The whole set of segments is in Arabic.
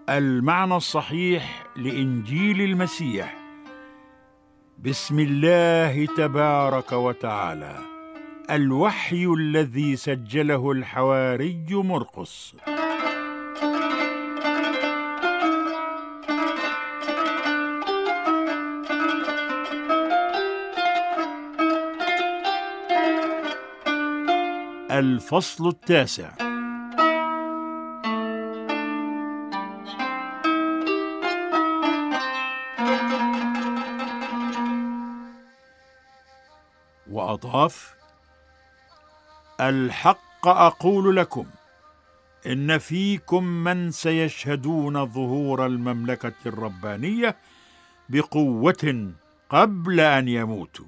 المعنى الصحيح لإنجيل المسيح. بسم الله تبارك وتعالى. الوحي الذي سجله الحواري مرقس. الفصل 9. وأضاف: الحق أقول لكم إن فيكم من سيشهدون ظهور المملكة الربانية بقوة قبل أن يموتوا.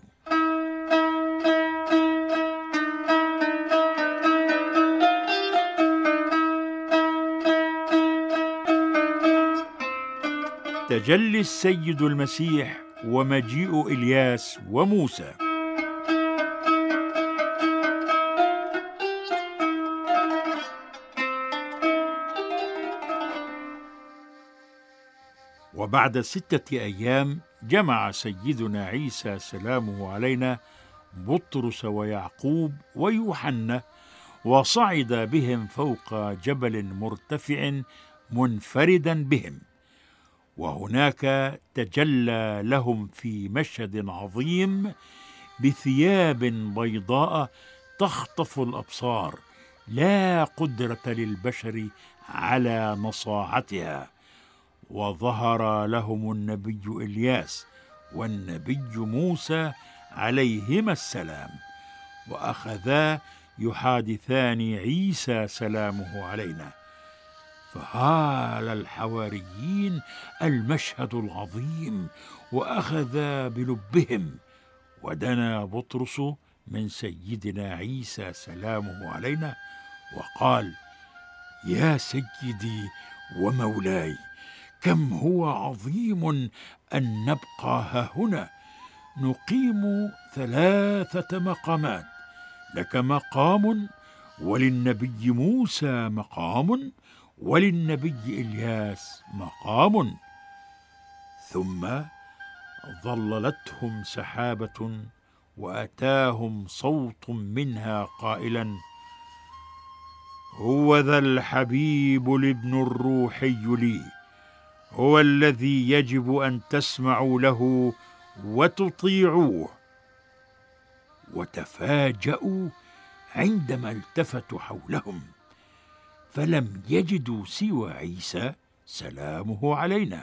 تجلي السيد المسيح ومجيء إلياس وموسى. وبعد 6 أيام جمع سيدنا عيسى سلامه علينا بطرس ويعقوب ويوحنا، وصعد بهم فوق جبل مرتفع منفردا بهم، وهناك تجلى لهم في مشهد عظيم بثياب بيضاء تخطف الأبصار، لا قدرة للبشر على نصاعتها. وظهر لهم النبي إلياس والنبي موسى عليهما السلام، وأخذا يحادثان عيسى سلامه علينا. فهال الحواريين المشهد العظيم وأخذ بلبهم، ودنا بطرس من سيدنا عيسى سلامه علينا وقال: يا سيدي ومولاي، كم هو عظيم أن نبقى هاهنا، نقيم 3 مقامات، لك مقام، وللنبي موسى مقام، وللنبي إلياس مقام. ثم ظللتهم سحابة، وأتاهم صوت منها قائلا: هو ذا الحبيب الابن الروحي لي، هو الذي يجب أن تسمعوا له وتطيعوه. وتفاجأوا عندما التفتوا حولهم، فلم يجدوا سوى عيسى سلامه علينا.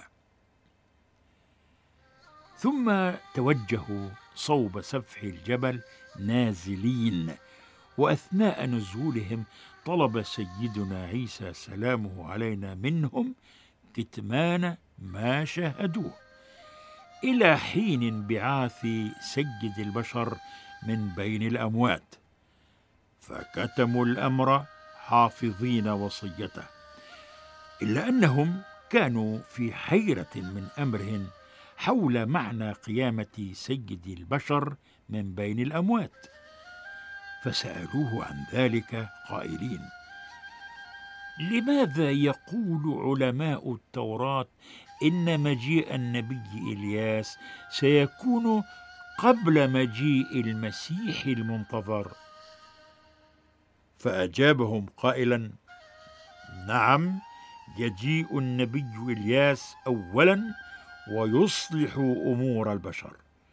ثم توجهوا صوب سفح الجبل نازلين، وأثناء نزولهم طلب سيدنا عيسى سلامه علينا منهم كتمان ما شاهدوه، إلى حين انبعاث سيد البشر من بين الأموات، فكتموا الأمر حافظين وصيته، إلا أنهم كانوا في حيرة من أمرهم حول معنى قيامة سيد البشر من بين الأموات، فسألوه عن ذلك قائلين: لماذا يقول علماء التوراة إن مجيء النبي إلياس سيكون قبل مجيء المسيح المنتظر؟ فأجابهم قائلا: نعم، يجيء النبي إلياس أولا ويصلح أمور البشر،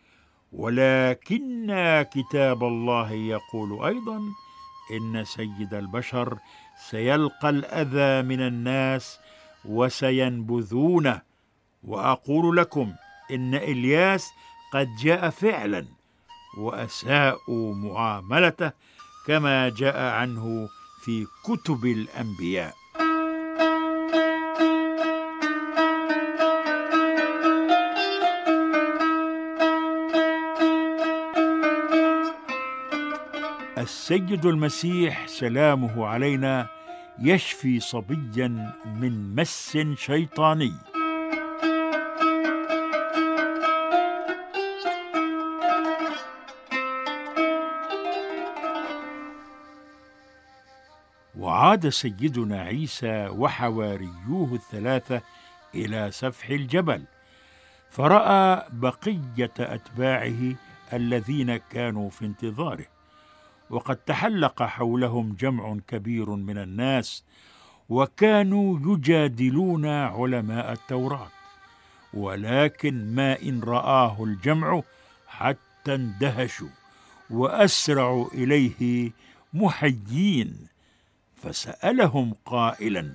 ولكن كتاب الله يقول أيضا إن سيد البشر سيلقى الأذى من الناس وسينبذونه. وأقول لكم إن إلياس قد جاء فعلا، وأساءوا معاملته كما جاء عنه في كتب الأنبياء. السيد المسيح سلامه علينا يشفي صبيا من مس شيطاني. وعاد سيدنا عيسى وحواريوه الثلاثة إلى سفح الجبل، فرأى بقية أتباعه الذين كانوا في انتظاره، وقد تحلق حولهم جمع كبير من الناس، وكانوا يجادلون علماء التوراة. ولكن ما إن رآه الجمع حتى اندهشوا وأسرعوا إليه محيين، فسألهم قائلا: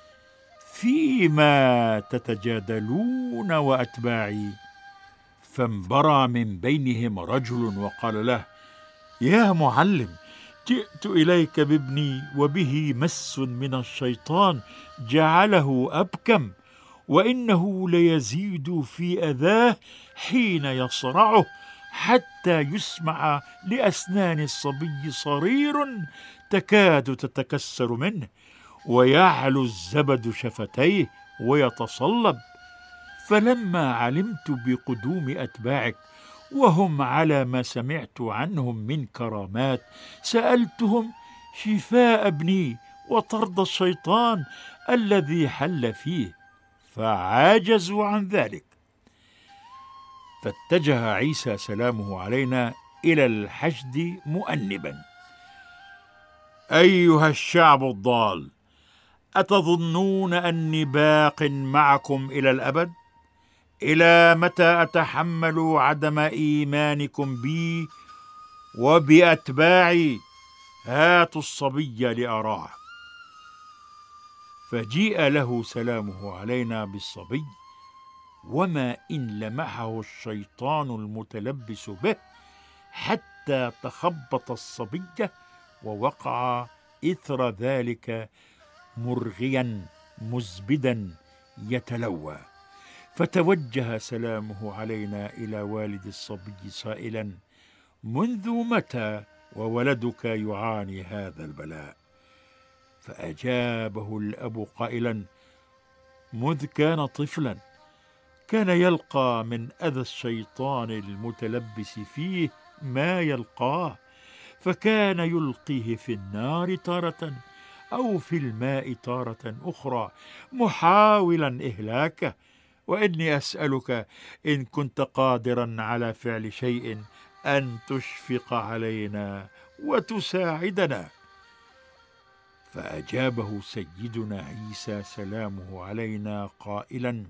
فيما تتجادلون وأتباعي؟ فانبرى من بينهم رجل وقال له: يا معلم، جئت إليك بابني وبه مس من الشيطان جعله أبكم، وإنه ليزيد في أذاه حين يصرعه، حتى يسمع لأسنان الصبي صرير تكاد تتكسر منه، ويعلو الزبد شفتيه ويتصلب. فلما علمت بقدوم أتباعك وهم على ما سمعت عنهم من كرامات، سألتهم شفاء ابني وطرد الشيطان الذي حل فيه، فعاجزوا عن ذلك. فاتجه عيسى سلامه علينا إلى الحشد مؤنبا: أيها الشعب الضال، أتظنون أني باق معكم إلى الأبد؟ إلى متى أتحمل عدم إيمانكم بي وبأتباعي؟ هاتوا الصبي لأراه. فجيء له سلامه علينا بالصبي، وما إن لمحه الشيطان المتلبس به حتى تخبط الصبي، ووقع إثر ذلك مرغيا مزبدا يتلوى. فتوجه سلامه علينا إلى والد الصبي صائلا: منذ متى وولدك يعاني هذا البلاء؟ فأجابه الأب قائلا: مذ كان طفلا كان يلقى من أذى الشيطان المتلبس فيه ما يلقاه، فكان يلقيه في النار تارة أو في الماء تارة أخرى محاولا إهلاكه، وإني أسألك إن كنت قادرا على فعل شيء أن تشفق علينا وتساعدنا. فأجابه سيدنا عيسى سلامه علينا قائلا: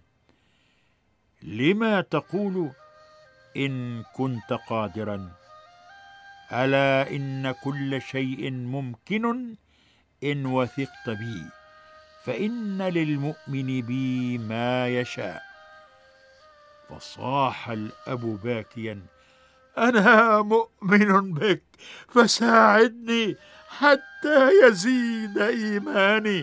لما تقول إن كنت قادرا؟ ألا إن كل شيء ممكن إن وثقت بي، فإن للمؤمن بي ما يشاء. فصاح الأب باكيا: أنا مؤمن بك، فساعدني حتى يزيد إيماني.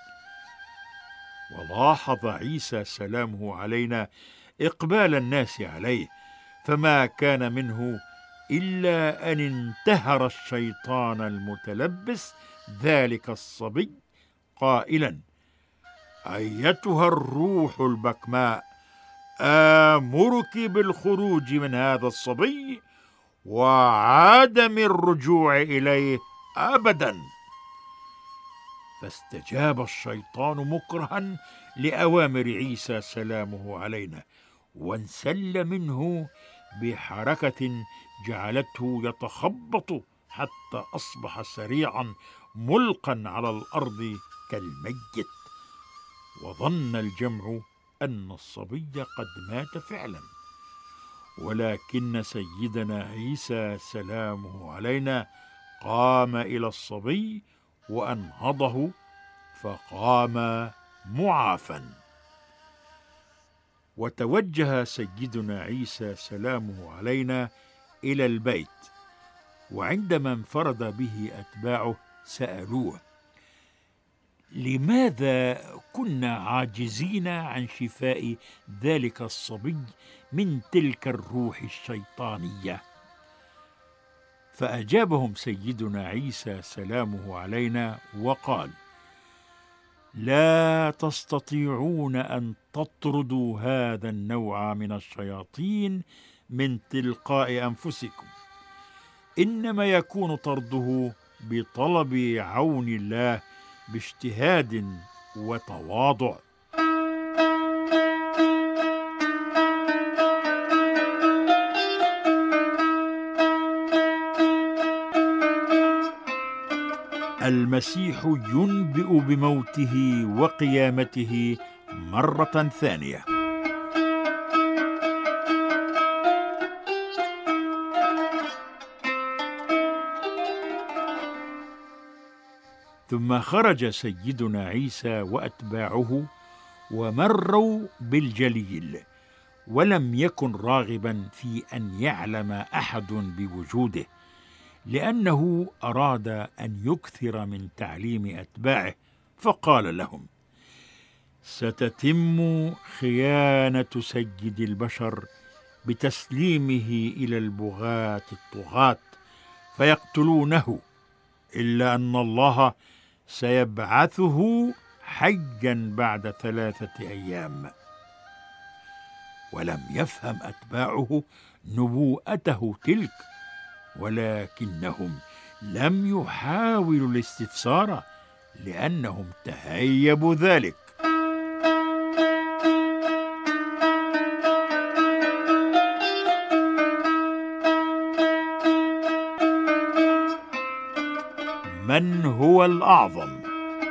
ولاحظ عيسى سلامه علينا إقبال الناس عليه، فما كان منه إلا أن انتهر الشيطان المتلبس ذلك الصبي قائلا: أيتها الروح البكماء، آمرك بالخروج من هذا الصبي وعدم الرجوع إليه أبدا. فاستجاب الشيطان مكرها لأوامر عيسى سلامه علينا، وانسل منه بحركة جعلته يتخبط حتى أصبح سريعا ملقا على الأرض كالميت. وظن الجمع أن الصبي قد مات فعلا، ولكن سيدنا عيسى سلامه علينا قام إلى الصبي وأنهضه، فقام معافا. وتوجه سيدنا عيسى سلامه علينا إلى البيت، وعندما انفرد به أتباعه سألوه: لماذا كنا عاجزين عن شفاء ذلك الصبي من تلك الروح الشيطانية؟ فأجابهم سيدنا عيسى سلامه علينا وقال: لا تستطيعون أن تطردوا هذا النوع من الشياطين من تلقاء أنفسكم، إنما يكون طرده بطلب عون الله باجتهاد وتواضع. المسيح ينبئ بموته وقيامته مرة ثانية. ثم خرج سيدنا عيسى وأتباعه ومروا بالجليل، ولم يكن راغبا في أن يعلم أحد بوجوده، لأنه أراد أن يكثر من تعليم أتباعه، فقال لهم: ستتم خيانة سيد البشر بتسليمه إلى البغاة الطغاة فيقتلونه، إلا أن الله سيبعثه حيا بعد 3 أيام. ولم يفهم أتباعه نبوءته تلك، ولكنهم لم يحاولوا الاستفسار لأنهم تهيبوا ذلك. من هو الأعظم؟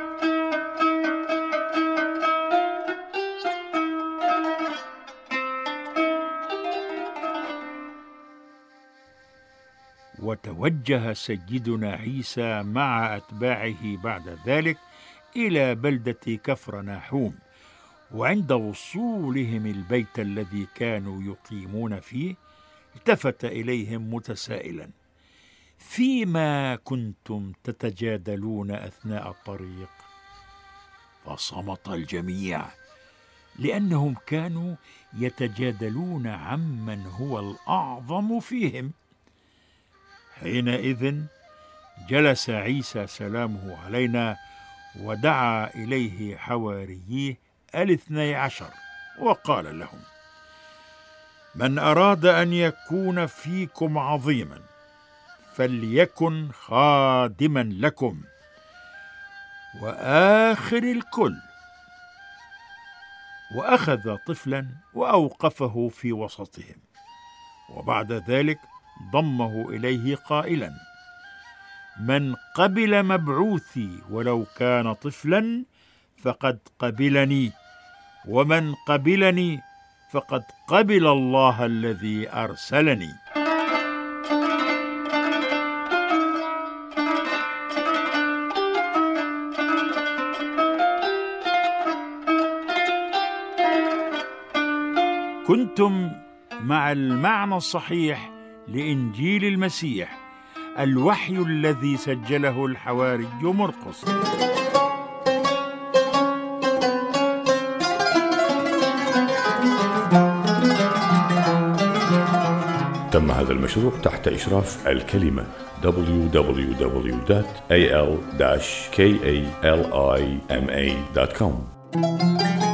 وتوجه سيدنا عيسى مع أتباعه بعد ذلك إلى بلدة كفرناحوم، وعند وصولهم البيت الذي كانوا يقيمون فيه التفت إليهم متسائلا: فيما كنتم تتجادلون أثناء الطريق؟ فصمت الجميع، لأنهم كانوا يتجادلون عمن هو الأعظم فيهم. حينئذ جلس عيسى سلامه علينا ودعا إليه حوارييه 12 وقال لهم: من أراد أن يكون فيكم عظيما فليكن خادما لكم وآخر الكل. وأخذ طفلا وأوقفه في وسطهم، وبعد ذلك ضمه إليه قائلا: من قبل مبعوثي ولو كان طفلا فقد قبلني، ومن قبلني فقد قبل الله الذي أرسلني. كنتم مع المعنى الصحيح لإنجيل المسيح، الوحي الذي سجله الحواري مرقس. تم هذا المشروع تحت إشراف الكلمة www.al-kalima.com.